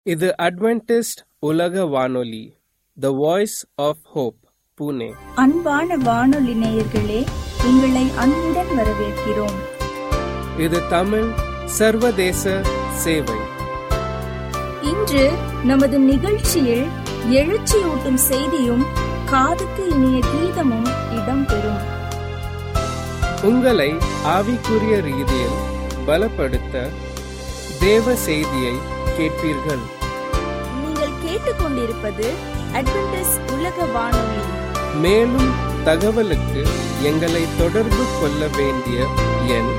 இது அட்வென்டிஸ்ட் உலக வானொலி, the voice of hope, Pune. அன்பான வானொலி நேயர்களே, உங்களை அன்புடன் வரவேற்கிறோம். இது தமிழ் சர்வதேச சேவை. இன்று நமது நிகழ்ச்சியில் எழுச்சியூட்டும் செய்தியும் காதுக்கு இனிய கீதமும் இடம்பெறும். உங்களை ஆவிக்குரிய ரீதியில் பலப்படுத்த தேவ செய்தியை கேட்பீர்கள். நீங்கள் கேட்டுக்கொண்டிருப்பது அட்வென்டிஸ்ட் உலக வானொலி. மேலும் தகவலுக்கு எங்களை தொடர்பு கொள்ள வேண்டிய எண்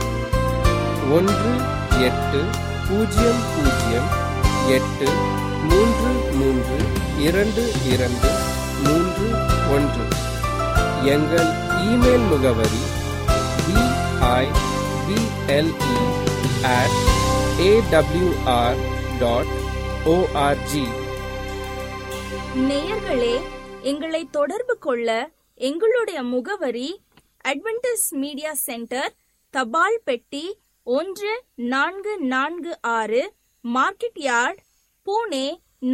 1-800-833-22-31. எங்கள் இமெயில் முகவரி bible@awr.org. நேயர்களே, எங்களை தொடர்பு கொள்ள எங்களுடைய முகவரி அட்வென்டிஸ்ட் மீடியா சென்டர், தபால் பெட்டி 1446, market yard, Pune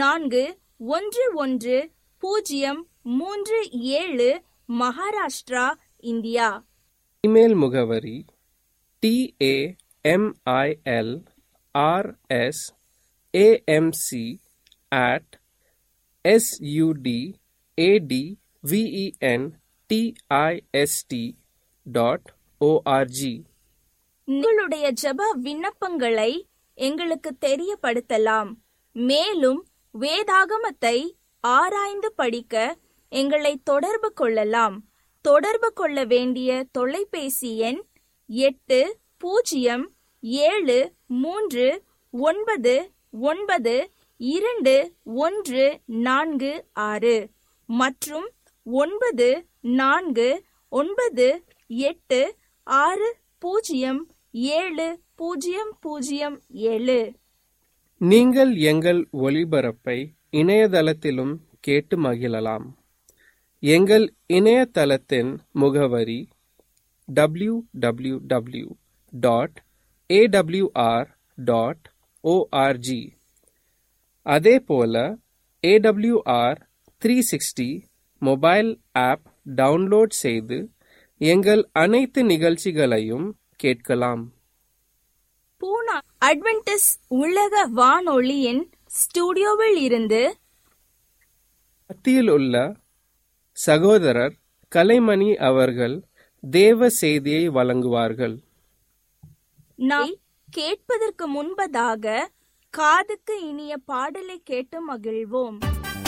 411037, Maharashtra, India. Email முகவரி tamilrss@sudaventist.org. உங்களுடைய ஜெப விண்ணப்பங்களை எங்களுக்கு தெரியப்படுத்தலாம். மேலும் வேதாகமத்தை ஆராய்ந்து படிக்க எங்களை தொடர்பு கொள்ளலாம். தொடர்பு கொள்ள வேண்டிய தொலைபேசி எண் 8073399214 மற்றும் 94986007. நீங்கள் எங்கள் ஒளிபரப்பை இணையதளத்திலும் கேட்டு மகிழலாம். எங்கள் இணையதளத்தின் முகவரி www.awr.org. அதேபோல AWR 360 மொபைல் ஆப் டவுன்லோட் செய்து எங்கள் அனைத்து நிகழ்ச்சிகளையும் கேட்கலாம். பூனா அட்வென்டிஸ்ட் உலக வானொலியின் ஸ்டுடியோவில் இருந்து மத்தியில் உள்ள சகோதரர் கலைமணி அவர்கள் தேவ செய்தியை வழங்குவார்கள். நாம் கேட்பதற்கு முன்பதாக காதுக்கு இனிய பாடலை கேட்டு மகிழ்வோம்.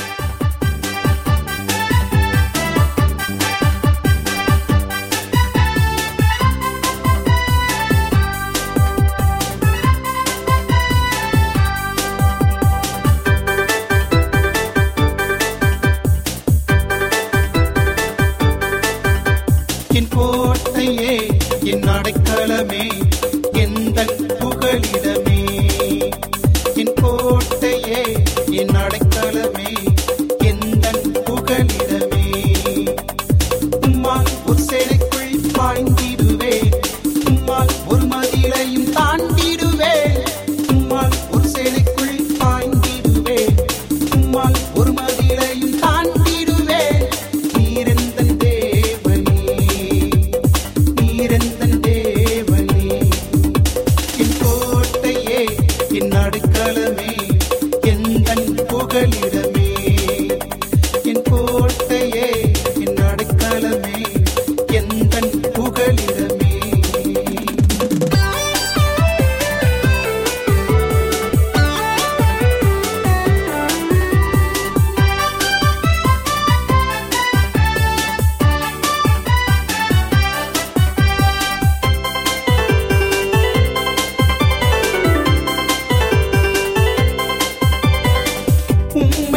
என் கோட்டையே, என் அடைக்கலமே, எந்தன் புகலிடமே. என் கோட்டையே, என் அடைக்கலமே, எந்தன் புகலிடமே. உம்மால் ஒரு சேனைக்குள் பாய்ந்திடுவேன், உம்மால் ஒரு மதிலையும் தாண்டிடுவேன். உம்மால் ஒரு சேனைக்குள் பாய்ந்திடுவேன், உம்மால் ஒரு மதிலையும் தாண்டிடுவேன். நீரெந்தன் தேவனே, நீரெந்தன் தேவனே. என் கோட்டையே, என் அடைக்கலமே, எந்தன் புகலிடமே. என் கோட்டையே, என் அடைக்கலமே, எந்தன் புகலிடமே. உம்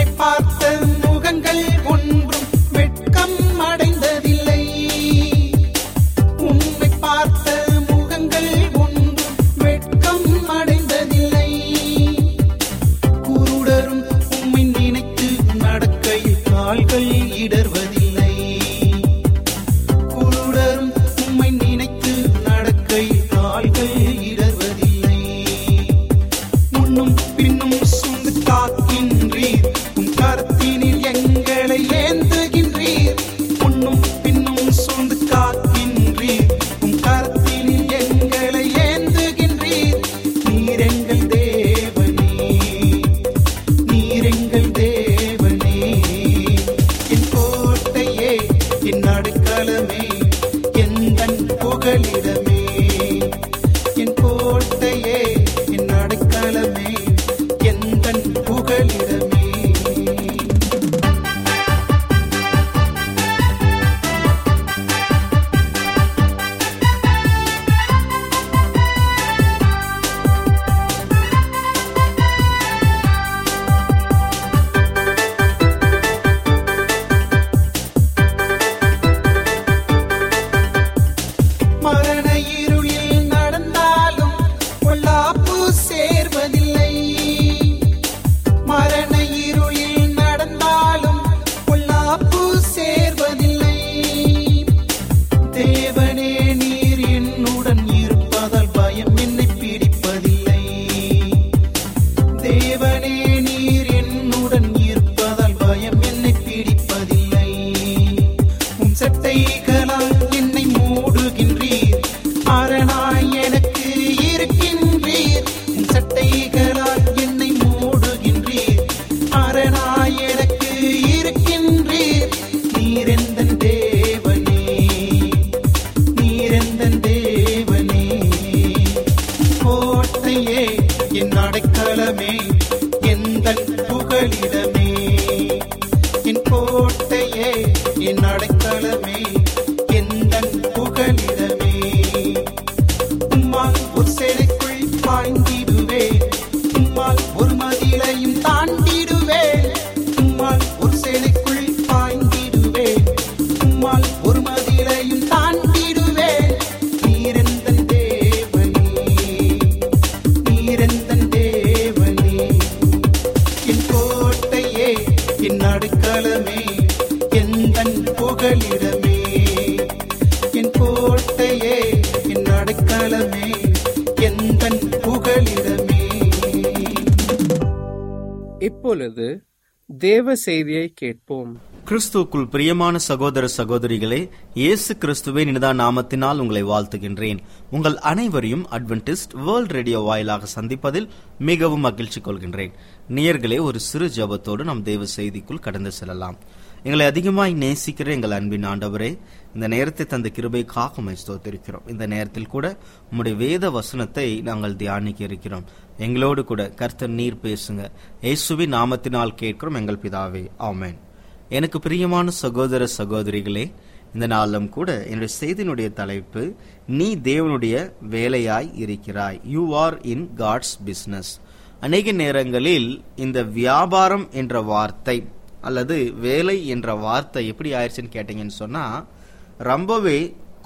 புகலிடமே, என் கோட்டையே, என் அடைக்கலமே, எந்தன் புகலிடமே. உம்மால் ஒரு சேலைக்குள் பாய்ந்திடுவேன், உம்மால் ஒரு மதிலையும் தாண்டிடுவேன். உம்மால் ஒரு சேலைக்குள் பாய்ந்திடுவேன், உம்மால் ஒரு மதிலையும் தாண்டிடுவேன். நீரெந்தன் தேவனே, நீரெந்தன் தேவனே, என் கோட்டையே, என் அடைக்கலமே, எந்தன் புகலிடமே, என் கோட்டையே, என் அடைக்கலமே, எந்தன் புகலிடமே. இப்பொழுது தேவ செய்தியை கேட்போம். கிறிஸ்துவுக்குள் பிரியமான சகோதர சகோதரிகளே, இயேசு கிறிஸ்துவின் இனிதா நாமத்தினால் உங்களை வாழ்த்துகின்றேன். உங்கள் அனைவரையும் அட்வென்டிஸ்ட் வேர்ல்ட் ரேடியோ வாயிலாக சந்திப்பதில் மிகவும் மகிழ்ச்சி கொள்கின்றேன். நேயர்களே, ஒரு சிறு ஜெபத்தோடு நம் தேவ செய்திக்குள் கடந்து செல்லலாம். எங்களை அதிகமாய் நேசிக்கிற எங்கள் அன்பின் ஆண்டவரே, இந்த நேரத்தை தந்த கிருபைக்காக உம்மை ஸ்தோத்திரிக்கிறோம். இந்த நேரத்தில் கூட உம்முடைய வேத வசனத்தை நாங்கள் தியானிக்க இருக்கிறோம். எங்களோடு கூட கர்த்தர் நீர் பேசுங்க. இயேசுவின் நாமத்தினால் கேட்கிறோம் எங்கள் பிதாவே, ஆமென். எனக்கு பிரியமான சகோதர சகோதரிகளே, இந்த நாளும் கூட என்னுடைய செய்தியினுடைய தலைப்பு, நீ தேவனுடைய வேலையாய் இருக்கிறாய். You are in God's business. அநேக நேரங்களில் இந்த வியாபாரம் என்ற வார்த்தை அல்லது வேலை என்ற வார்த்தை எப்படி ஆயிடுச்சுன்னு கேட்டீங்கன்னு சொன்னா, ரொம்பவே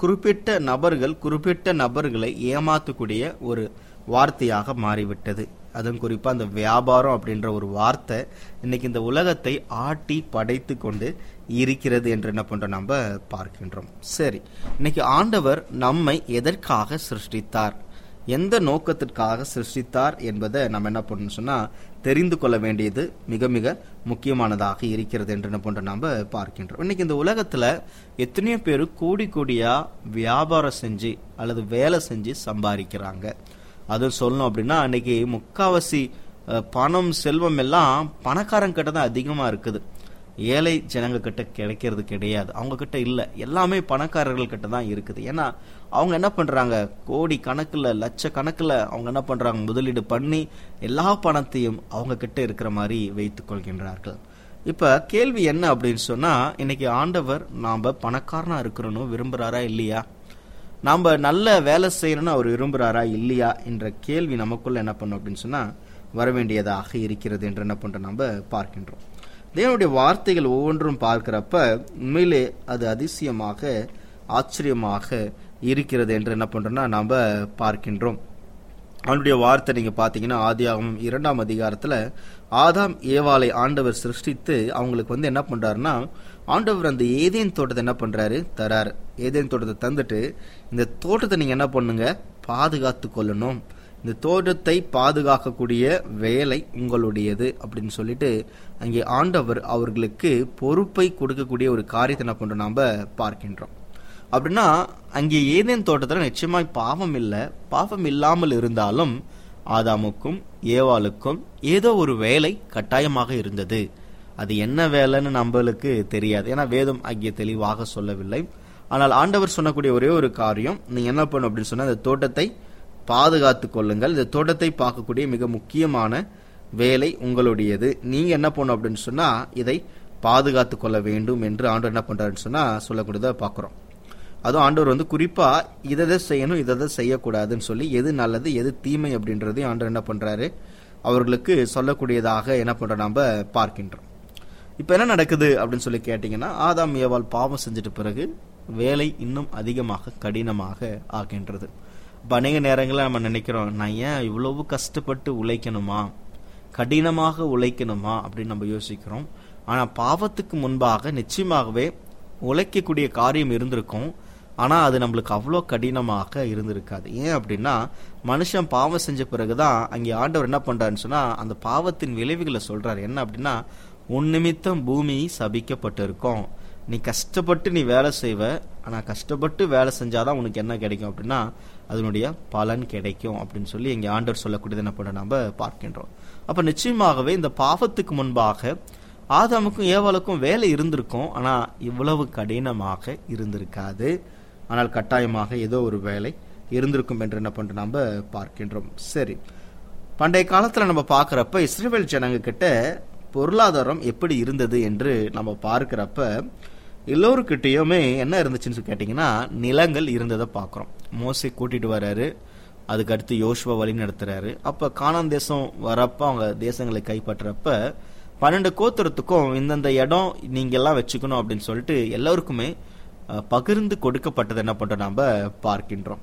குறிப்பிட்ட நபர்களை ஏமாத்தக்கூடிய ஒரு வார்த்தையாக மாறிவிட்டது. அதுவும் குறிப்பா அந்த வியாபாரம் அப்படின்ற ஒரு வார்த்தை இன்னைக்கு இந்த உலகத்தை ஆட்டி படைத்து கொண்டு இருக்கிறது என்று என்ன பண்றோம் நம்ம பார்க்கின்றோம். சரி, இன்னைக்கு ஆண்டவர் நம்மை எதற்காக சிருஷ்டித்தார், எந்த நோக்கத்திற்காக சிருஷ்டித்தார் என்பதை நம்ம என்ன பண்ணணும் சொன்னா தெரிந்து கொள்ள வேண்டியது மிக மிக முக்கியமானதாக இருக்கிறது என்று என்ன பண்றோம் நம்ம பார்க்கின்றோம். இன்னைக்கு இந்த உலகத்துல எத்தனையோ பேர் கோடி கோடியா வியாபாரம் செஞ்சு அல்லது வேலை செஞ்சு சம்பாதிக்கிறாங்க. அதுவும் சொல்லணும் அப்படின்னா இன்னைக்கு முக்காவாசி பணம் செல்வம் எல்லாம் பணக்காரங்க கிட்ட தான் அதிகமா இருக்குது. ஏழை ஜனங்க கிட்ட கிடைக்கிறது கிடையாது, அவங்க கிட்ட இல்ல, எல்லாமே பணக்காரர்கள் கிட்ட தான் இருக்குது. ஏன்னா அவங்க என்ன பண்றாங்க, கோடி கணக்குல லட்ச கணக்குல அவங்க என்ன பண்றாங்க, முதலீடு பண்ணி எல்லா பணத்தையும் அவங்க கிட்ட இருக்கிற மாதிரி வைத்துக் கொள்கின்றார்கள். இப்ப கேள்வி என்ன அப்படின்னு சொன்னா, இன்னைக்கு ஆண்டவர் நாம பணக்காரனா இருக்கணும்னு விரும்புறாரா இல்லையா, நாம நல்ல வேலை செய்யணும்னு அவர் விரும்புறாரா இல்லையா என்ற கேள்வி நமக்குள்ள என்ன பண்ணும் அப்படின்னு சொன்னா வரவேண்டியதாக இருக்கிறது என்று என்ன பண்றோம் நம்ம பார்க்கின்றோம். தேவனுடைய வார்த்தைகள் ஒவ்வொன்றும் பார்க்கிறப்ப உண்மையிலே அது அதிசயமாக ஆச்சரியமாக இருக்கிறது என்று என்ன பண்றோம்னா நாம பார்க்கின்றோம். அவனுடைய வார்த்தை நீங்க பாத்தீங்கன்னா ஆதியாகமம் 2ஆம் அதிகாரத்துல ஆதாம் ஏவாளை ஆண்டவர் சிருஷ்டித்து அவங்களுக்கு என்ன பண்றாருன்னா, ஆண்டவர் அந்த ஏதேன் தோட்டத்தை என்ன பண்றாரு தராரு. ஏதேன் தோட்டத்தை தந்துட்டு, இந்த தோட்டத்தை நீங்க என்ன பண்ணுங்க, பாதுகாத்து கொள்ளணும், இந்த தோட்டத்தை பாதுகாக்கக்கூடிய வேலை உங்களுடையது அப்படின்னு சொல்லிட்டு அங்கே ஆண்டவர் அவர்களுக்கு பொறுப்பை கொடுக்கக்கூடிய ஒரு காரியத்தை என்ன பண்றோம் நாம பார்க்கின்றோம். அப்படின்னா அங்கே ஏதேன் தோட்டத்துல நிச்சயமாய் பாவம் இல்லை, பாவம் இல்லாமல் இருந்தாலும் ஆதாமுக்கும் ஏவாளுக்கும் ஏதோ ஒரு வேலை கட்டாயமாக இருந்தது. அது என்ன வேலைன்னு நம்மளுக்கு தெரியாது, ஏன்னா வேதம் அங்கே தெளிவாக சொல்லவில்லை. ஆனால் ஆண்டவர் சொன்னக்கூடிய ஒரே ஒரு காரியம், நீங்க என்ன பண்ணும் அப்படின்னு சொன்னா, இந்த தோட்டத்தை பாதுகாத்து கொள்ளுங்கள், இந்த தோட்டத்தை பார்க்கக்கூடிய மிக முக்கியமான வேலை உங்களுடையது, நீங்க என்ன பண்ணும் அப்படின்னு சொன்னா இதை பாதுகாத்து கொள்ள வேண்டும் என்று ஆண்டவர் என்ன பண்றாருன்னு சொன்னா சொல்லக்கூடியதை பார்க்கிறோம். அதுவும் ஆண்டவர் குறிப்பா இதை செய்யணும் இதை செய்யக்கூடாதுன்னு சொல்லி எது நல்லது எது தீமை அப்படின்றதையும் ஆண்டவர் என்ன பண்றாரு அவர்களுக்கு சொல்லக்கூடியதாக என்ன பண்ற நாம பார்க்கின்றோம். இப்ப என்ன நடக்குது அப்படின்னு சொல்லி கேட்டீங்கன்னா, ஆதாம் ஏவாள் பாவம் செஞ்சிட்ட பிறகு வேலை இன்னும் அதிகமாக கடினமாக ஆகின்றது. அநேக நேரங்களில் நம்ம நினைக்கிறோம், நான் ஏன் இவ்வளவு கஷ்டப்பட்டு உழைக்கணுமா, கடினமாக உழைக்கணுமா அப்படின்னு நம்ம யோசிக்கிறோம். ஆனா பாவத்துக்கு முன்பாக நிச்சயமாகவே உழைக்கக்கூடிய காரியம் இருந்திருக்கும், ஆனா அது நம்மளுக்கு அவ்வளோ கடினமாக இருந்திருக்காது. ஏன் அப்படின்னா, மனுஷன் பாவம் செஞ்ச பிறகுதான் அங்கே ஆண்டவர் என்ன பண்றாருன்னு சொன்னா அந்த பாவத்தின் விளைவுகளை சொல்றாரு. என்ன அப்படின்னா, உன் நிமித்தம் பூமி சபிக்கப்பட்டு இருக்கும், நீ கஷ்டப்பட்டு நீ வேலை செய்வ, ஆனா கஷ்டப்பட்டு வேலை செஞ்சாதான் உனக்கு என்ன கிடைக்கும் அப்படின்னா அதனுடைய பலன் கிடைக்கும் அப்படின்னு சொல்லி இங்க ஆண்டவர் சொல்லக்கூடியது என்ன பண்ண நம்ம பார்க்கின்றோம். அப்ப நிச்சயமாகவே இந்த பாவத்துக்கு முன்பாக ஆதாமுக்கும் ஏவாளுக்கும் வேலை இருந்திருக்கும், ஆனா இவ்வளவு கடினமாக இருந்திருக்காது. ஆனால் கட்டாயமாக ஏதோ ஒரு வேலை இருந்திருக்கும் என்று என்ன பண்ற நம்ம பார்க்கின்றோம். சரி, பண்டைய காலத்துல நம்ம பார்க்கிறப்ப இஸ்ரவேல் ஜனங்க கிட்ட பொருளாதாரம் எப்படி இருந்தது என்று நம்ம பார்க்கிறப்ப எல்லோருக்கிட்டையுமே என்ன இருந்துச்சுன்னு கேட்டிங்கன்னா நிலங்கள் இருந்ததை பார்க்குறோம். மோசே கூட்டிட்டு வர்றாரு, அதுக்கு அடுத்து யோசுவா வழி நடத்துறாரு. அப்ப கானான் தேசம் வரப்ப அவங்க தேசங்களை கைப்பற்றப்ப 12 கோத்திரத்துக்கும் இந்தந்த இடம் நீங்க எல்லாம் வச்சுக்கணும் அப்படின்னு சொல்லிட்டு எல்லாருக்குமே பகிர்ந்து கொடுக்கப்பட்டது என்ன பண்றோம் நாம பார்க்கின்றோம்.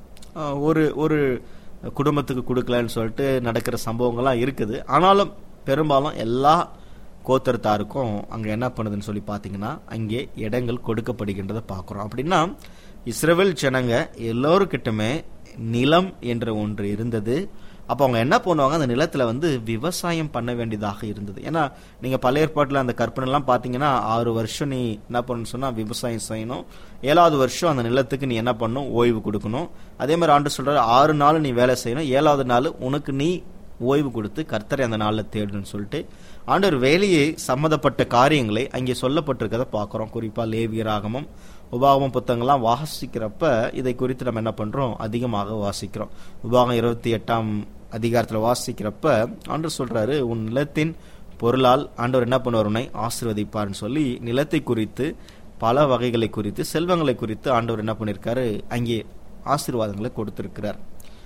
ஒரு குடும்பத்துக்கு கொடுக்கலன்னு சொல்லிட்டு நடக்கிற சம்பவங்கள்லாம் இருக்குது. ஆனாலும் பெரும்பாலும் எல்லா கோத்திரத்தாருக்கும் அங்க என்ன பண்ணுதுன்னு சொல்லி பாத்தீங்கன்னா அங்கே இடங்கள் கொடுக்கப்படுகின்றத பாக்குறோம். அப்படின்னா இஸ்ரவேல் ஜனங்க எல்லோருக்கிட்டுமே நிலம் என்ற ஒன்று இருந்தது. அப்போ அவங்க என்ன பண்ணுவாங்க, அந்த நிலத்துல விவசாயம் பண்ண வேண்டியதாக இருந்தது. ஏன்னா நீங்க பழைய ஏற்பாட்டுல அந்த கற்பனை எல்லாம் பாத்தீங்கன்னா 6 வருஷம் நீ என்ன பண்ணணும் சொன்னா விவசாயம் செய்யணும், 7வது வருஷம் அந்த நிலத்துக்கு நீ என்ன பண்ணணும், ஓய்வு கொடுக்கணும். அதே மாதிரி ஆண்டு சொல்றாரு 6 நாள் நீ வேலை செய்யணும், 7வது நாள் உனக்கு நீ ஓய்வு கொடுத்து கர்த்தரை அந்த நாளில் தேடணும்னு சொல்லிட்டு ஆண்டவர் வேலையை சம்மந்தப்பட்ட காரியங்களை அங்கே சொல்லப்பட்டிருக்கதை பார்க்குறோம். குறிப்பாக லேவியராகமம், உபாகமம் புத்தகங்கள்லாம் வாசிக்கிறப்ப இதை குறித்து நம்ம என்ன பண்றோம், அதிகமாக வாசிக்கிறோம். உபாகம் 28ஆம் அதிகாரத்தில் வாசிக்கிறப்ப ஆண்டவர் சொல்றாரு, உன் நிலத்தின் பொருளால் ஆண்டவர் என்ன பண்ணுவார், உன்னை ஆசீர்வதிப்பார்னு சொல்லி நிலத்தை குறித்து பல வகைகளை குறித்து செல்வங்களை குறித்து ஆண்டவர் என்ன பண்ணியிருக்காரு, அங்கே ஆசீர்வாதங்களை கொடுத்திருக்கிறார்.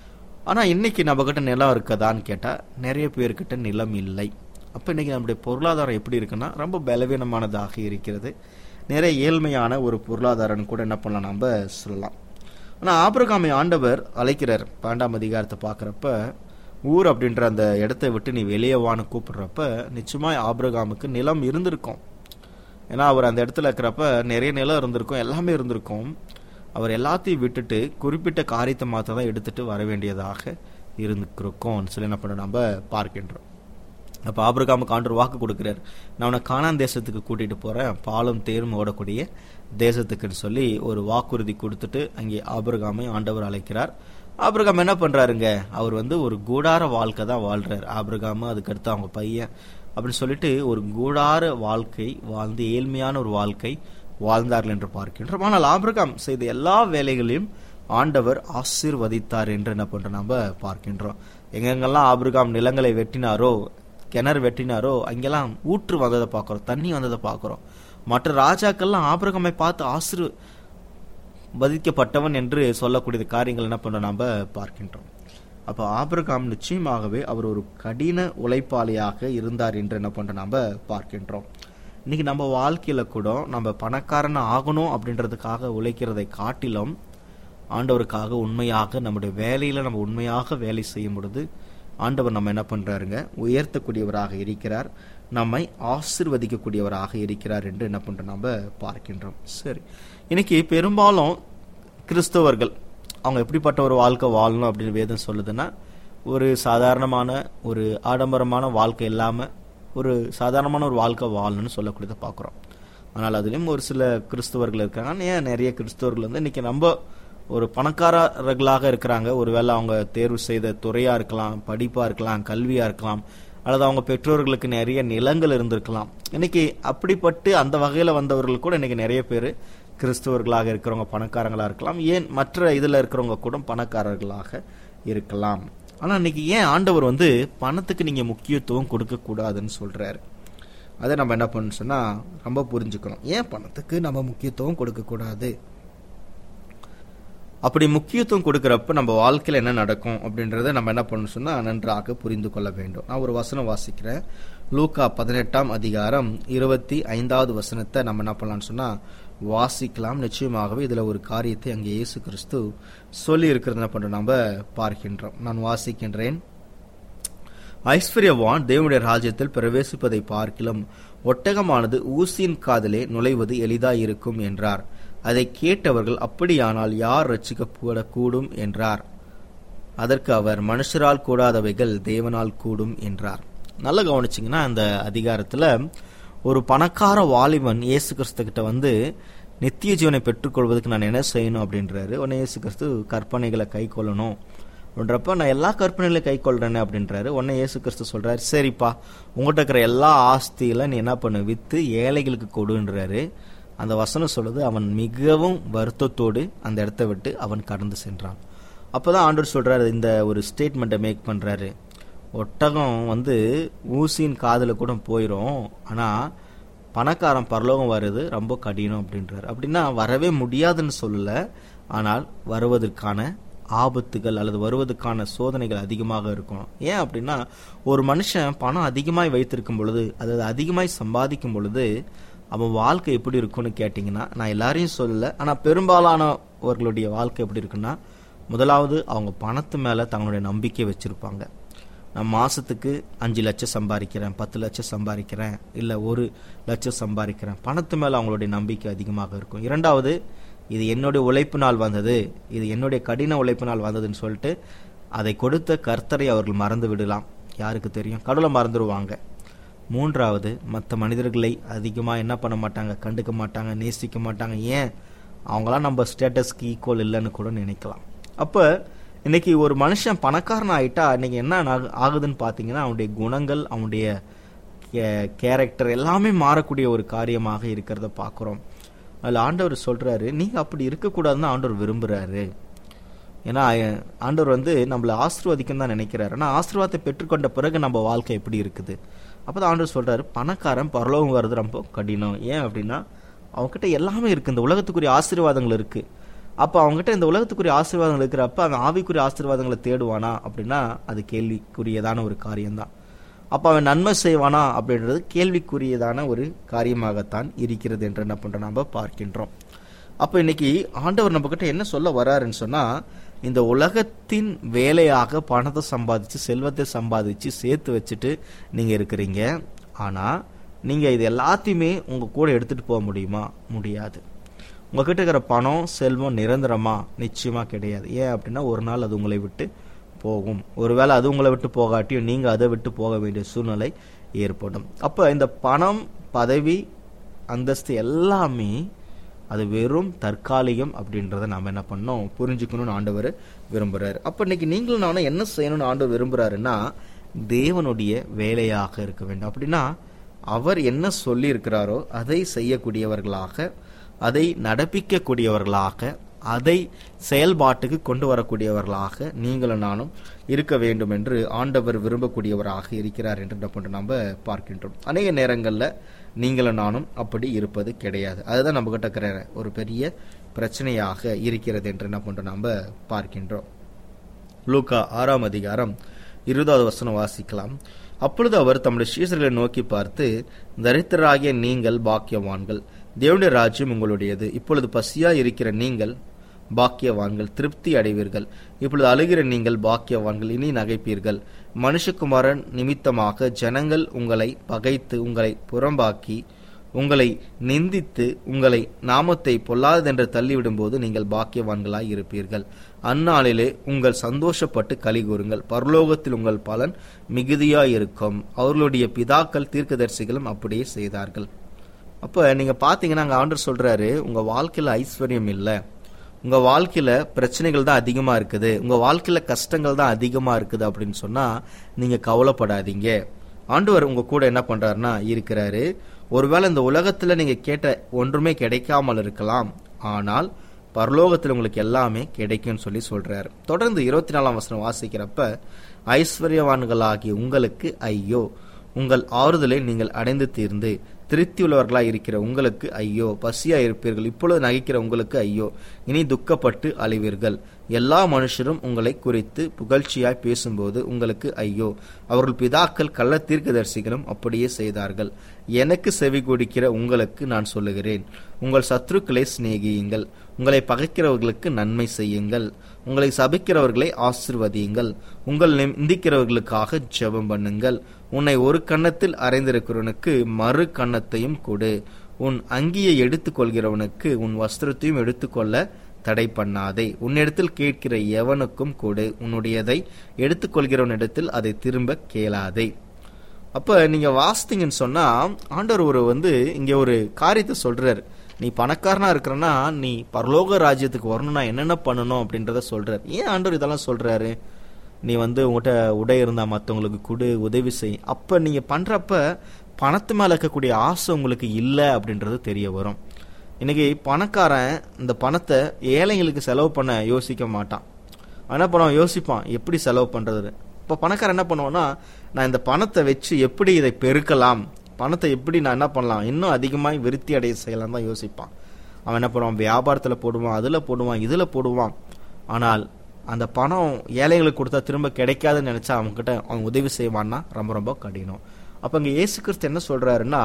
ஆனா இன்னைக்கு நம்ம கிட்ட நிலம் இருக்கதான்னு கேட்டா நிறைய பேர்கிட்ட நிலம் இல்லை. அப்ப இன்னைக்கு நம்முடைய பொருளாதாரம் எப்படி இருக்குன்னா ரொம்ப பலவீனமானதாக இருக்கிறது. நிறைய ஏழ்மையான ஒரு பொருளாதாரம் கூட என்ன பண்ணலாம் நம்ம சொல்லலாம். ஆனா ஆபிரகாமை ஆண்டவர் அழைக்கிறார். 12ஆம் அதிகாரத்தை பாக்குறப்ப ஊர் அப்படின்ற அந்த இடத்தை விட்டு நீ வெளியேவான்னு கூப்பிடுறப்ப நிச்சயமா ஆபிரகாமுக்கு நிலம் இருந்திருக்கும். ஏன்னா அவர் அந்த இடத்துல இருக்கிறப்ப நிறைய நிலம் இருந்திருக்கும், எல்லாமே இருந்திருக்கும். அவர் எல்லாத்தையும் விட்டுட்டு குறிப்பிட்ட காரியத்தை மாத்த தான் எடுத்துட்டு வர வேண்டியதாக இருந்திருக்கும் சொல்லி என்ன பண்ண நம்ம பார்க்கின்றோம். அப்ப ஆபிரகாமுக்கு ஆண்டவர் வாக்கு கொடுக்கிறார், நான் உன்னை கானான் தேசத்துக்கு கூட்டிட்டு போறேன், பாலும் தேரும் ஓடக்கூடிய தேசத்துக்குன்னு சொல்லி ஒரு வாக்குறுதி கொடுத்துட்டு அங்கே ஆபிரகாமை ஆண்டவர் அழைக்கிறார். ஆபிரகாம் என்ன பண்றாருங்க, அவர் ஒரு கூடார வாழ்க்கை தான் வாழ்றாரு. ஆபிரகாமு அதுக்கடுத்து அவங்க பையன் அப்படின்னு சொல்லிட்டு ஒரு கூடார வாழ்க்கை வாழ்ந்து ஏழ்மையான ஒரு வாழ்க்கை வாழ்ந்தார்கள் என்று பார்க்கின்றோம். ஆனால் ஆபிரகாம் செய்த எல்லா வேலைகளையும் ஆண்டவர் ஆசீர்வதித்தார் என்று என்ன பண்றோம் நம்ம பார்க்கின்றோம். எங்கெங்கெல்லாம் ஆபிரகாம் நிலங்களை வெட்டினாரோ, கிணறு வெட்டினாரோ, அங்கெல்லாம் ஊற்று வந்ததை பார்க்கிறோம், தண்ணி வந்ததை பார்க்கிறோம். மற்ற ராஜாக்கள்லாம் ஆபிரகாமை பார்த்து ஆசீர்வதிக்கப்பட்டவன் என்று சொல்லக்கூடிய காரியங்கள் என்ன பண்றோம் நம்ம பார்க்கின்றோம். அப்ப ஆபிரகாம் நிச்சயமாகவே அவர் ஒரு கடின உழைப்பாளியாக இருந்தார் என்று என்ன பண்றோம் நம்ம பார்க்கின்றோம். இன்னைக்கு நம்ம வாழ்க்கையில கூட நம்ம பணக்காரன் ஆகணும் அப்படின்றதுக்காக உழைக்கிறதை காட்டிலும் ஆண்டவருக்காக உண்மையாக நம்முடைய வேலையில நம்ம உண்மையாக வேலை செய்யும் பொழுது ஆண்டவர் நம்ம என்ன பண்றாருங்க, உயர்த்தக்கூடியவராக இருக்கிறார், நம்மை ஆசீர்வதிக்கக்கூடியவராக இருக்கிறார் என்று என்ன பண்றோம் நம்ம பார்க்கின்றோம். சரி, இன்னைக்கு பெரும்பாலும் கிறிஸ்தவர்கள் அவங்க எப்படிப்பட்ட ஒரு வாழ்க்கை வாழணும் அப்படின்னு வேதம் சொல்லுதுன்னா, ஒரு சாதாரணமான ஒரு ஆடம்பரமான வாழ்க்கை இல்லாம ஒரு சாதாரணமான ஒரு வாழ்க்கை வாழணும்னு சொல்லக்கூடியதை பார்க்குறோம். ஆனால் அதுலேயும் ஒரு சில கிறிஸ்தவர்கள் இருக்காங்க. ஏன் நிறைய கிறிஸ்தவர்கள் இன்னைக்கு நம்ம ஒரு பணக்காரர்களாக இருக்கிறாங்க. ஒருவேளை அவங்க தேர்வு செய்த துறையா இருக்கலாம், படிப்பா இருக்கலாம், கல்வியா இருக்கலாம், அல்லது அவங்க பெற்றோர்களுக்கு நிறைய நிலங்கள் இருந்திருக்கலாம். இன்னைக்கு அப்படிப்பட்டு அந்த வகையில வந்தவர்கள் கூட இன்னைக்கு நிறைய பேர் கிறிஸ்தவர்களாக இருக்கிறவங்க பணக்காரங்களா இருக்கலாம். ஏன் மற்ற இதுல இருக்கிறவங்க கூட பணக்காரர்களாக இருக்கலாம். ஆனா இன்னைக்கு ஏன் ஆண்டவர் பணத்துக்கு நீங்க முக்கியத்துவம் கொடுக்க கூடாதுன்னு சொல்றாரு. அதை நம்ம என்ன பண்ணணும் சொன்னா ரொம்ப புரிஞ்சுக்கணும். ஏன் பணத்துக்கு நம்ம முக்கியத்துவம் கொடுக்க கூடாது? அப்படி முக்கியத்துவம் கொடுக்கறப்ப நம்ம வாழ்க்கையில என்ன நடக்கும் அப்படின்றத நம்ம என்ன பண்ணணும் சொன்னா நன்றாக புரிந்து கொள்ள வேண்டும். நான் ஒரு வசனம் வாசிக்கிறேன். லூக்கா 18ஆம் அதிகாரம் 25வது வசனத்தை நம்ம என்ன பண்ணலாம்னு சொன்னா வாசிக்கலாம். நிச்சயமாகவே இதுல ஒரு காரியத்தை அங்கே இயேசு கிறிஸ்து சொல்லி இருக்கிறது என்ன பண்றோம் நம்ம பார்க்கின்றோம். நான் வாசிக்கின்றேன். ஐஸ்வர்யவான் தேவனுடைய ராஜ்யத்தில் பிரவேசிப்பதை பார்க்கிலும் ஒட்டகமானது ஊசியின் காதிலே நுழைவது எளிதாயிருக்கும் என்றார். அதை கேட்டவர்கள், அப்படியானால் யார் ரட்சிக்கப்படக்கூடும் என்றார். அதற்கு அவர், மனுஷரால் கூடாதவைகள் தேவனால் கூடும் என்றார். நல்லா கவனிச்சிங்கன்னா அந்த அதிகாரத்துல ஒரு பணக்கார வாலிபன் இயேசு கிறிஸ்து கிட்ட நித்திய ஜீவனை பெற்றுக்கொள்வதற்கு நான் என்ன செய்யணும் அப்படின்றாரு. உடனே இயேசு கிறிஸ்து கற்பனைகளை கை கொள்ளணும் அப்படின்றப்ப, நான் எல்லா கற்பனைகளையும் கை கொள்றேன்னு அப்படின்றாரு. உடனே இயேசு கிறிஸ்து சொல்றாரு, சரிப்பா, உங்கள்கிட்ட இருக்கிற எல்லா ஆஸ்தியில நீ என்ன பண்ணு, வித்து ஏழைகளுக்கு கொடுன்றாரு. அந்த வசனம் சொல்லுது, அவன் மிகவும் வருத்தத்தோடு அந்த இடத்தை விட்டு அவன் கடந்து சென்றான். அப்பதான் ஆண்டவர் சொல்றாரு, இந்த ஒரு ஸ்டேட்மெண்ட்டை மேக் பண்றாரு, ஒட்டகம் வந்து ஊசியின் காதுல கூட போயிடும், ஆனா பணக்காரன் பரலோகம் வருது ரொம்ப கடினம் அப்படின்றாரு. அப்படின்னா வரவே முடியாதுன்னு சொல்லல, ஆனால் வருவதற்கான ஆபத்துகள் அல்லது வருவதற்கான சோதனைகள் அதிகமாக இருக்கும். ஏன் அப்படின்னா ஒரு மனுஷன் பணம் அதிகமாய் வைத்திருக்கும் பொழுது, அதாவது அதிகமாய் சம்பாதிக்கும் பொழுது அவன் வாழ்க்கை எப்படி இருக்கும்னு கேட்டிங்கன்னா, நான் எல்லாரையும் சொல்லல, ஆனால் பெரும்பாலானவர்களுடைய வாழ்க்கை எப்படி இருக்குன்னா, முதலாவது அவங்க பணத்து மேலே தங்களுடைய நம்பிக்கை வச்சிருப்பாங்க. நான் மாசத்துக்கு 5 லட்சம் சம்பாதிக்கிறேன், 10 லட்சம் சம்பாதிக்கிறேன், இல்லை 1 லட்சம் சம்பாதிக்கிறேன். பணத்து மேலே அவங்களுடைய நம்பிக்கை அதிகமாக இருக்கும். இரண்டாவது, இது என்னுடைய உழைப்பினால் வந்தது, இது என்னுடைய கடின உழைப்பினால் வந்ததுன்னு சொல்லிட்டு அதை கொடுத்த கர்த்தரை அவர்கள் மறந்து விடலாம். யாருக்கு தெரியும், கடவுளை மறந்துடுவாங்க. மூன்றாவது, மற்ற மனிதர்களை அதிகமாக என்ன பண்ண மாட்டாங்க, கண்டுக்க மாட்டாங்க, நேசிக்க மாட்டாங்க. ஏன், அவங்களாம் நம்ம ஸ்டேட்டஸ்க்கு ஈக்குவல் இல்லைன்னு கூட நினைக்கலாம். அப்போ இன்னைக்கு ஒரு மனுஷன் பணக்காரன் ஆகிட்டா இன்னைக்கு என்ன ஆகுதுன்னு பார்த்தீங்கன்னா, அவனுடைய குணங்கள், அவனுடைய கேரக்டர் எல்லாமே மாறக்கூடிய ஒரு காரியமாக இருக்கிறத பார்க்குறோம். அதில் ஆண்டவர் சொல்கிறாரு, நீங்கள் அப்படி இருக்கக்கூடாதுன்னு ஆண்டவர் விரும்புகிறாரு. ஏன்னா ஆண்டவர் வந்து நம்மளை ஆசீர்வதிக்கும் தான் நினைக்கிறாரு. ஆனால் ஆசீர்வாதத்தை பெற்றுக்கொண்ட பிறகு நம்ம வாழ்க்கை எப்படி இருக்குது? அப்போ தான் ஆண்டவர் சொல்கிறாரு, பணக்காரன் பரலோகம் வர்றது ரொம்ப கடினம். ஏன் அப்படின்னா அவங்ககிட்ட எல்லாமே இருக்குது, இந்த உலகத்துக்குரிய ஆசீர்வாதங்கள் இருக்குது. அப்போ அவங்ககிட்ட இந்த உலகத்துக்குரிய ஆசீர்வாதங்கள் இருக்கிறப்ப அவன் ஆவிக்குரிய ஆசீர்வாதங்களை தேடுவானா அப்படின்னா அது கேள்விக்குரியதான ஒரு காரியம்தான். அப்போ அவன் நன்மை செய்வானா அப்படின்றது கேள்விக்குரியதான ஒரு காரியமாகத்தான் இருக்கிறது என்று என்ன பண்ணுறோம் நம்ம பார்க்கின்றோம். அப்போ இன்னைக்கு ஆண்டவர் நம்ம கிட்ட என்ன சொல்ல வர்றாருன்னு சொன்னால், இந்த உலகத்தின் வேலையாக பணத்தை சம்பாதிச்சு செல்வத்தை சம்பாதிச்சு சேர்த்து வச்சுட்டு நீங்கள் இருக்கிறீங்க. ஆனால் நீங்கள் இது எல்லாத்தையுமே உங்கள் கூட எடுத்துகிட்டு போக முடியுமா? முடியாது. உங்ககிட்ட இருக்கிற பணம் செல்வம் நிரந்தரமா? நிச்சயமாக கிடையாது. ஏன் அப்படின்னா ஒரு நாள் அது உங்களை விட்டு போகும். ஒருவேளை அது உங்களை விட்டு போகாட்டியும் நீங்கள் அதை விட்டு போக வேண்டிய சூழ்நிலை ஏற்படும். அப்போ இந்த பணம், பதவி, அந்தஸ்து எல்லாமே அது வெறும் தற்காலிகம் அப்படின்றத நாம் என்ன பண்ணோம், புரிஞ்சுக்கணும்னு ஆண்டவர் விரும்புகிறார். அப்போ இன்னைக்கு நீங்களும் நானும் என்ன செய்யணும்னு ஆண்டவர் விரும்புகிறாருன்னா, தேவனுடைய வேலையாக இருக்க வேண்டும். அப்படின்னா அவர் என்ன சொல்லி இருக்கிறாரோ அதை செய்யக்கூடியவர்களாக, அதை நடப்பிக்கக்கூடியவர்களாக, அதை செயல்பாட்டுக்கு கொண்டு வரக்கூடியவர்களாக நீங்களும் நானும் இருக்க வேண்டும் என்று ஆண்டவர் விரும்பக்கூடியவராக இருக்கிறார் என்று நம்ம பார்க்கின்றோம். அநேக நேரங்களில் நீங்களும் நானும் அப்படி இருப்பது கிடையாது. அதுதான் நம்ம கிட்ட இருக்கிற ஒரு பெரிய பிரச்சனையாக இருக்கிறது என்று என்ன பண்றோம் நம்ம பார்க்கின்றோம். லூக்கா 6ஆம் அதிகாரம் 20வது வசனம் வாசிக்கலாம். அப்பொழுது அவர் தம்முடைய சீஷர்களை நோக்கி பார்த்து, தரித்திரராகிய நீங்கள் பாக்கியவான்கள், தேவனுடைய ராஜ்யம் உங்களுடையது. இப்பொழுது பசியா இருக்கிற நீங்கள் பாக்கியவான்கள், திருப்தி அடைவீர்கள். இப்பொழுது அழுகிற நீங்கள் பாக்கியவான்கள், இனி நகைப்பீர்கள். மனுஷகுமாரன் நிமித்தமாக ஜனங்கள் உங்களை பகைத்து உங்களை புறம்பாக்கி உங்களை நிந்தித்து உங்களை நாமத்தை பொல்லாததென்று தள்ளிவிடும் போது நீங்கள் பாக்கியவான்களாய் இருப்பீர்கள். அந்நாளிலே உங்கள் சந்தோஷப்பட்டு களி கூறுங்கள், பரலோகத்தில் உங்கள் பலன் மிகுதியாயிருக்கும். அவர்களுடைய பிதாக்கள் தீர்க்கதரிசிகளும் அப்படியே செய்தார்கள். அப்போ நீங்க பாத்தீங்கன்னா அங்க ஆண்டவர் சொல்றாரு, உங்க வாழ்க்கையில ஐஸ்வர்யம் இல்லை, உங்க வாழ்க்கையில பிரச்சனைகள் தான் அதிகமா இருக்குது, உங்க வாழ்க்கையில கஷ்டங்கள் தான் அதிகமா இருக்குது அப்படின்னு சொன்னா நீங்க கவலைப்படாதீங்க. ஆண்டவர் உங்க கூட என்ன பண்றாருன்னா இருக்கிறாரு. ஒருவேளை இந்த உலகத்துல நீங்க கேட்ட ஒன்றுமே கிடைக்காமல் இருக்கலாம், ஆனால் பரலோகத்தில் உங்களுக்கு எல்லாமே கிடைக்கும்னு சொல்லி சொல்றாரு. தொடர்ந்து 24ஆம் வசனம் வாசிக்கிறப்ப, ஐஸ்வர்யவான்களாகிய உங்களுக்கு ஐயோ, உங்கள் ஆறுதலை நீங்கள் அடைந்து தீர்ந்து திருப்தி உள்ளவர்களாய் இருக்கிற உங்களுக்கு ஐயோ, பசியா இருப்பீர்கள். இப்பொழுது நகைக்கிற உங்களுக்கு ஐயோ, இனி துக்கப்பட்டு அழிவீர்கள். எல்லா மனுஷரும் உங்களை குறித்து புகழ்ச்சியாய் பேசும்போது உங்களுக்கு ஐயோ, அவர்கள் பிதாக்கள் கள்ள தீர்க்கதரிசிகளும் அப்படியே செய்தார்கள். எனக்கு செவி கொடுக்கிற உங்களுக்கு நான் சொல்லுகிறேன், உங்கள் சத்துருக்களை சிநேகியுங்கள், உங்களை பகைக்கிறவர்களுக்கு நன்மை செய்யுங்கள், உங்களை சபிக்கிறவர்களை ஆசீர்வதியுங்கள், உங்கள் நிந்திக்கிறவர்களுக்காக ஜெபம் பண்ணுங்கள். உன்னை ஒரு கன்னத்தில் அறைந்திருக்கிறவனுக்கு மறு கன்னத்தையும் கொடு, உன் அங்கியை எடுத்துக் கொள்கிறவனுக்கு உன் வஸ்திரத்தையும் எடுத்துக்கொள்ள தடை பண்ணாதே. உன்னிடத்தில் கேட்கிற எவனுக்கும் கொடு, உன்னுடையதை எடுத்துக்கொள்கிறவனிடத்தில் அதை திரும்ப கேளாதே. அப்ப நீங்க வாசித்தீங்கன்னு சொன்னா ஆண்டவர் இங்க ஒரு காரியத்தை சொல்றாரு. நீ பணக்காரனா இருக்கிறன்னா நீ பரலோக ராஜ்யத்துக்கு வரணும்னா என்னென்ன பண்ணணும் அப்படின்றத சொல்றாரு. ஏன் ஆண்டவர் இதெல்லாம் சொல்றாரு? நீ உங்கள்கிட்ட உடை இருந்தா மற்றவங்களுக்கு கொடு, உதவி செய். அப்ப நீங்க பண்றப்ப பணத்து மேல இருக்கக்கூடிய ஆசை உங்களுக்கு இல்லை அப்படின்றது தெரிய வரும். இன்னைக்கு பணக்காரன் இந்த பணத்தை ஏழைங்களுக்கு செலவு பண்ண யோசிக்க மாட்டான். என்ன பண்ணுவான், யோசிப்பான் எப்படி செலவு பண்றது. இப்போ பணக்காரன் என்ன பண்ணுவான்னா, நான் இந்த பணத்தை வச்சு எப்படி இதை பெருக்கலாம், பணத்தை எப்படி நான் என்ன பண்ணலாம், இன்னும் அதிகமாக விருத்தி அடைய செய்யலாம் தான் யோசிப்பான். அவன் என்ன பண்ணுவான், வியாபாரத்தில் போடுவான், அதில் போடுவான், இதில் போடுவான். ஆனால் அந்த பணம் ஏழைகளுக்கு கொடுத்தா திரும்ப கிடைக்காதுன்னு நினச்சா அவங்ககிட்ட அவன் உதவி செய்வான்னா ரொம்ப ரொம்ப கடினம். அப்போ இங்கே இயேசு கிறிஸ்து என்ன சொல்கிறாருன்னா,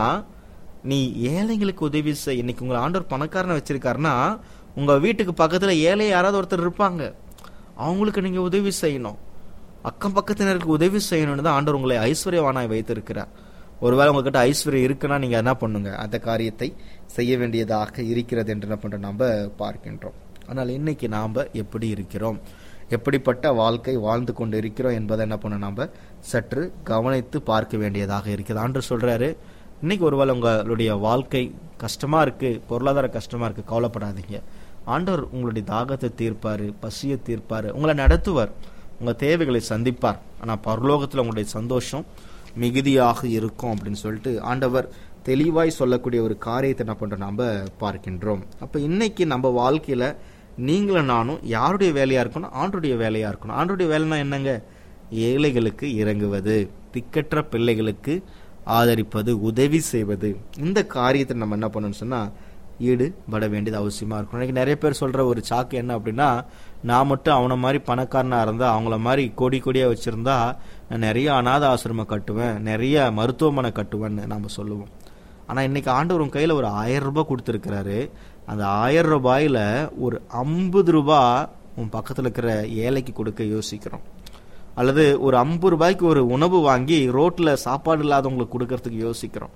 நீ ஏழைங்களுக்கு உதவி செய். இன்னைக்கு உங்களை ஆண்டவர் பணக்காரனை வச்சிருக்காருன்னா, உங்கள் வீட்டுக்கு பக்கத்தில் ஏழை யாராவது ஒருத்தர் இருப்பாங்க, அவங்களுக்கு நீங்கள் உதவி செய்யணும். அக்கம் பக்கத்தினருக்கு உதவி செய்யணும்னு தான் ஆண்டவர் உங்களை ஐஸ்வர்யவானாய் வைத்திருக்கிறார். ஒருவேளை உங்ககிட்ட ஐஸ்வர்யம் இருக்குன்னா நீங்கள் என்ன பண்ணுங்க, அந்த காரியத்தை செய்ய வேண்டியதாக இருக்கிறது என்று என்ன பண்ணுறோம் நாம் பார்க்கின்றோம். ஆனால் இன்னைக்கு நாம் எப்படி இருக்கிறோம், எப்படிப்பட்ட வாழ்க்கை வாழ்ந்து கொண்டு இருக்கிறோம் என்பதை என்ன பண்ண நாம் சற்று கவனித்து பார்க்க வேண்டியதாக இருக்குது. ஆண்டவர் சொல்கிறாரு, இன்னைக்கு ஒருவேளை உங்களுடைய வாழ்க்கை கஷ்டமாக இருக்குது, பொருளாதார கஷ்டமாக இருக்குது, கவலைப்படாதீங்க. ஆண்டவர் உங்களுடைய தாகத்தை தீர்ப்பார், பசியை தீர்ப்பார், உங்களை நடத்துவார், உங்கள் தேவைகளை சந்திப்பார். ஆனால் பரலோகத்தில் உங்களுடைய சந்தோஷம் மிகுதியாக இருக்கும் அப்படின்னு சொல்லிட்டு ஆண்டவர் தெளிவாய் சொல்லக்கூடிய ஒரு காரியத்தை என்ன பண்ணுறோம் நாம் பார்க்கின்றோம். அப்போ இன்னைக்கு நம்ம வாழ்க்கையில் நீங்களும் நானும் யாருடைய வேலையாக இருக்கணும், ஆண்டருடைய வேலையாக இருக்கணும். ஆண்டருடைய வேலைன்னா என்னங்க, ஏழைகளுக்கு இறங்குவது, திக்கற்ற பிள்ளைகளுக்கு ஆதரிப்பது, உதவி செய்வது. இந்த காரியத்தை நம்ம என்ன பண்ணணும்னு சொன்னால் ஈடுபட வேண்டியது அவசியமாக இருக்கும். இன்னைக்கு நிறைய பேர் சொல்கிற ஒரு சாக்கு என்ன அப்படின்னா, நான் மட்டும் அவனை மாதிரி பணக்காரனாக இருந்தால், அவங்கள மாதிரி கோடி கோடியாக வச்சுருந்தா நான் நிறைய அநாத ஆசிரமம் கட்டுவேன், நிறைய மருத்துவமனை கட்டுவேன்னு நாம் சொல்லுவோம். ஆனால் இன்றைக்கி ஆண்டவர் உன் கையில் ஒரு 1000 ரூபாய் கொடுத்துருக்கிறாரு. அந்த 1000 ரூபாயில் ஒரு 50 ரூபா உன் பக்கத்தில் இருக்கிற ஏழைக்கு கொடுக்க யோசிக்கிறோம். அல்லது ஒரு 50 ரூபாய்க்கு ஒரு உணவு வாங்கி ரோட்டில் சாப்பாடு இல்லாதவங்களுக்கு கொடுக்கறதுக்கு யோசிக்கிறோம்.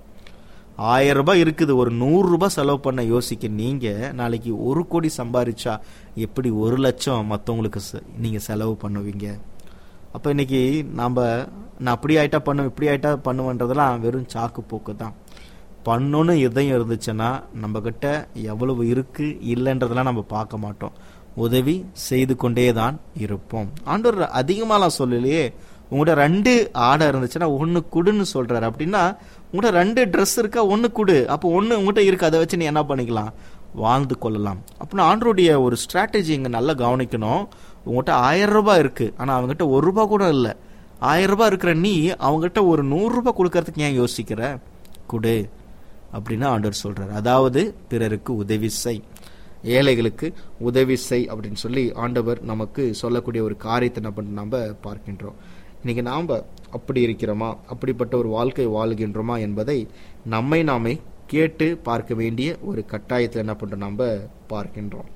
1000 ரூபாய் இருக்குது, ஒரு 100 ரூபாய் செலவு பண்ண யோசிக்க நீங்கள் நாளைக்கு 1 கோடி சம்பாதிச்சா எப்படி 1 லட்சம் மற்றவங்களுக்கு நீங்கள் செலவு பண்ணுவீங்க? அப்போ இன்னைக்கு நான் அப்படி ஆயிட்டா பண்ணுவேன், இப்படி ஆயிட்டா பண்ணுவேன்றதெல்லாம் வெறும் சாக்கு போக்கு தான். பண்ணணும்னு இதயம் இருந்துச்சுன்னா நம்மக்கிட்ட எவ்வளவு இருக்கு இல்லைன்றதெல்லாம் நம்ம பார்க்க மாட்டோம், உதவி செய்து கொண்டே தான் இருப்போம். ஆண்டவர் அதிகமாலாம் சொல்லலையே, உங்கள்கிட்ட 2 ஆடை இருந்துச்சுன்னா 1 குடுன்னு சொல்றாரு. அப்படின்னா உங்கள்கிட்ட 2 ட்ரெஸ் இருக்கா, 1 குடு. அப்போ 1 உங்கள்கிட்ட இருக்கு, அதை வச்சு நீ என்ன பண்ணிக்கலாம், வாழ்ந்து கொள்ளலாம். அப்படின்னா ஆண்டருடைய ஒரு ஸ்ட்ராட்டஜி இங்கே நல்லா கவனிக்கணும். உங்கள்கிட்ட 1000 ரூபாய் இருக்கு, ஆனால் அவங்ககிட்ட 1 ரூபாய் கூட இல்லை. 1000 ரூபாய் இருக்கிற நீ அவங்ககிட்ட ஒரு 100 ரூபாய் கொடுக்கறதுக்கு ஏன் யோசிக்கிற, குடு அப்படின்னு ஆண்டவர் சொல்றாரு. அதாவது பிறருக்கு உதவி செய், ஏழைகளுக்கு உதவி செய் அப்படின்னு சொல்லி ஆண்டவர் நமக்கு சொல்லக்கூடிய ஒரு காரியத்தை நம்ம பார்க்கின்றோம். இன்னைக்கு நாம் அப்படி இருக்கிறோமா, அப்படிப்பட்ட ஒரு வாழ்க்கை வாழ்கின்றோமா என்பதை நம்மை நாமே கேட்டு பார்க்க வேண்டிய ஒரு கட்டாயத்தில் என்ன பண்றோம் நம்ம பார்க்கின்றோம்.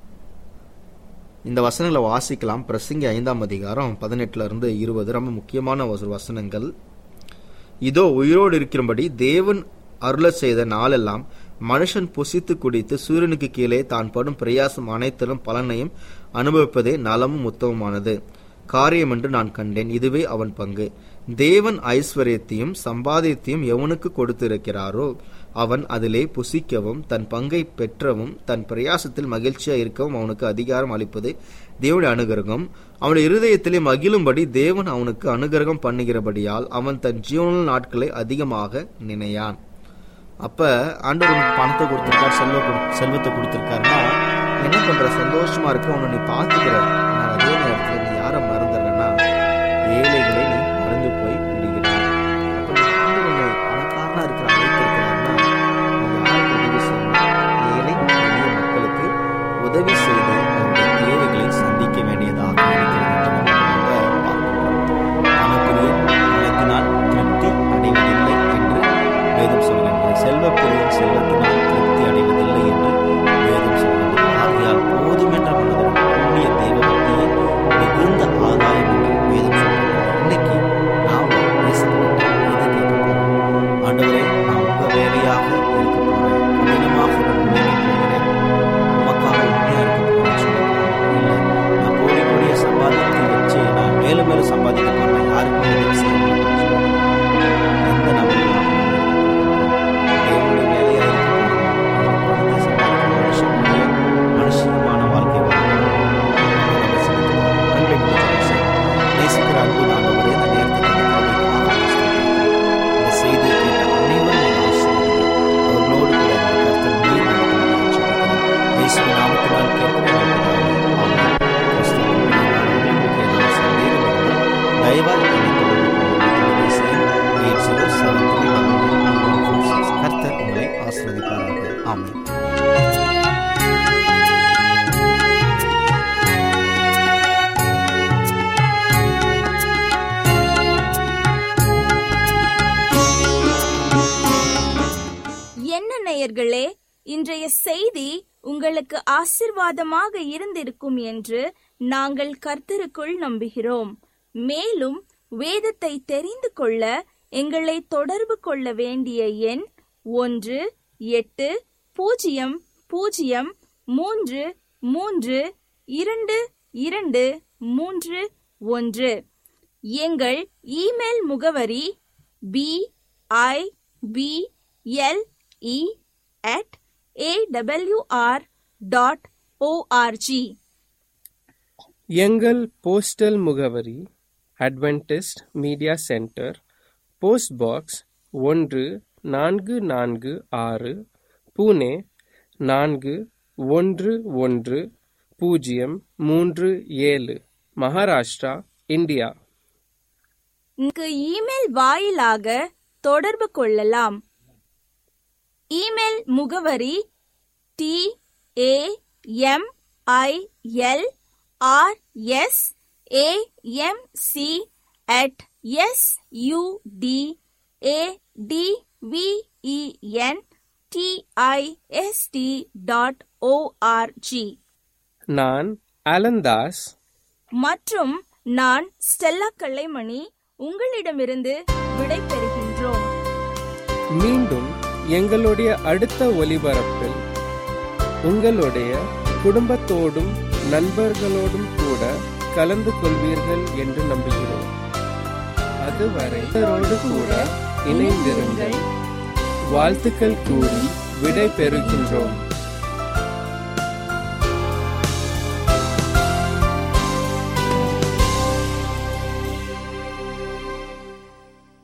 இந்த வசனங்களை வாசிக்கலாம். பிரசங்கி 5ஆம் அதிகாரம் 18-20 ரொம்ப முக்கியமான ஒரு வசனங்கள். இதோ உயிரோடு இருக்கிறபடி தேவன் அருள செய்த நாளெல்லாம் மனுஷன் புசித்து குடித்து சூரியனுக்கு கீழே தான் படும் பிரயாசம் அனைத்திலும் பலனையும் அனுபவிப்பதே நலமும் உத்தமமானது காரியம் என்று நான் கண்டேன். இதுவே அவன் பங்கு. தேவன் ஐஸ்வர்யத்தையும் சம்பாதியத்தையும் எவனுக்கு கொடுத்திருக்கிறாரோ அவன் அதிலே புசிக்கவும் தன் பங்கை பெற்றவும் தன் பிரயாசத்தில் மகிழ்ச்சியா இருக்கவும் அவனுக்கு அதிகாரம் அளிப்பது தேவனுடைய அனுகிரகம். அவனுடைய இருதயத்திலே மகிழும்படி தேவன் அவனுக்கு அனுகிரகம் பண்ணுகிறபடியால் அவன் தன் ஜீவன நாட்களை அதிகமாக நினையான். அப்ப ஆண்டவர் பணத்தை கொடுத்திருக்கார், செல்வத்தை கொடுத்திருக்காருன்னா என்ன பண்ற, சந்தோஷமா இருக்க உன்னை நீ பார்த்துக்கிற. ஆனால் அதே நேரத்தில் நீ யாரை மறந்துடுறன்னா ஏழைகளை நீ மறந்து போய் விடுகிறார். அப்ப ஆண்டவர் உன்னை பணக்காரனா இருக்கிற அழைத்திருக்கிறாருன்னா நீ யாருக்கு உதவி செய்யணும், ஏழை எளிய மக்களுக்கு உதவி செய்து அவருடைய தேவைகளை சந்திக்க வேண்டியதாக இருக்கிறது. பணத்தினால் திருப்தி அடைவதில்லை என்று வேதம் சொல்கின்றது. செல்வப்பிரியின் செல்வத்தினால் திருப்தி அடைவதில்லை என்று வேதம் சொல்கின்றது. ஆகையால் போதும் என்ற மனதுடன் கூடிய தெய்வபக்தியை மிகுந்த ஆதாயம் என்று வேதம் சொல்கின்றது. இன்னைக்கு நாம் பேசப்பட்ட இதை கேட்க போறோம். ஆண்டவரே, நான் உங்க வேலையாக இருக்க போறேன், கடினமாக உழைக்க போகிறேன், உமக்காக உண்மையா இருக்க போறேன்னு சொல்ல போறேன். இல்லை, நான் கோடி கோடியை சம்பாதித்து வச்சு நான் மேலும் மேலும் சம்பாதிக்க போறேன், யாருக்கும் உதவி செய்ய மாட்டேன்னு சொல்லுவேன். எந்த நபர்களும் வேலையா இருக்கு ஆமென். என்ன நேயர்களே, இன்றைய செய்தி உங்களுக்கு ஆசீர்வாதமாக இருந்திருக்கும் என்று நாங்கள் கர்த்தருக்குள் நம்புகிறோம். மேலும் வேதத்தை தெரிந்து கொள்ள எங்களை தொடர்பு கொள்ள வேண்டிய எண் 1-800-332-2231. எங்கள் இமெயில் முகவரி bible@awr.org. எங்கள் போஸ்டல் முகவரி Adventist media centre, post box 1446, Pune 411037, Maharashtra, India. இங்கு இமெயில் வாயிலாக தொடர்பு கொள்ளலாம். இமெயில் முகவரி tamilsarc@sudentist.org. நான் அலந்தாஸ் மற்றும் நான் ஸ்டெல்லா கல்லைமணி உங்களிடமிருந்து விடை பெறுகின்றோம். மீண்டும் எங்களுடைய அடுத்த ஒலிபரப்பில் உங்களுடைய குடும்பத்தோடும் நண்பர்களோடும் கூட கலந்து கொள்வீர்கள் என்று நம்புகிறோம். அதுவரை இவரோடு கூட இணைந்திருங்கள். வாழ்த்துக்கள் கூறி விடை பெறுகின்றோம்.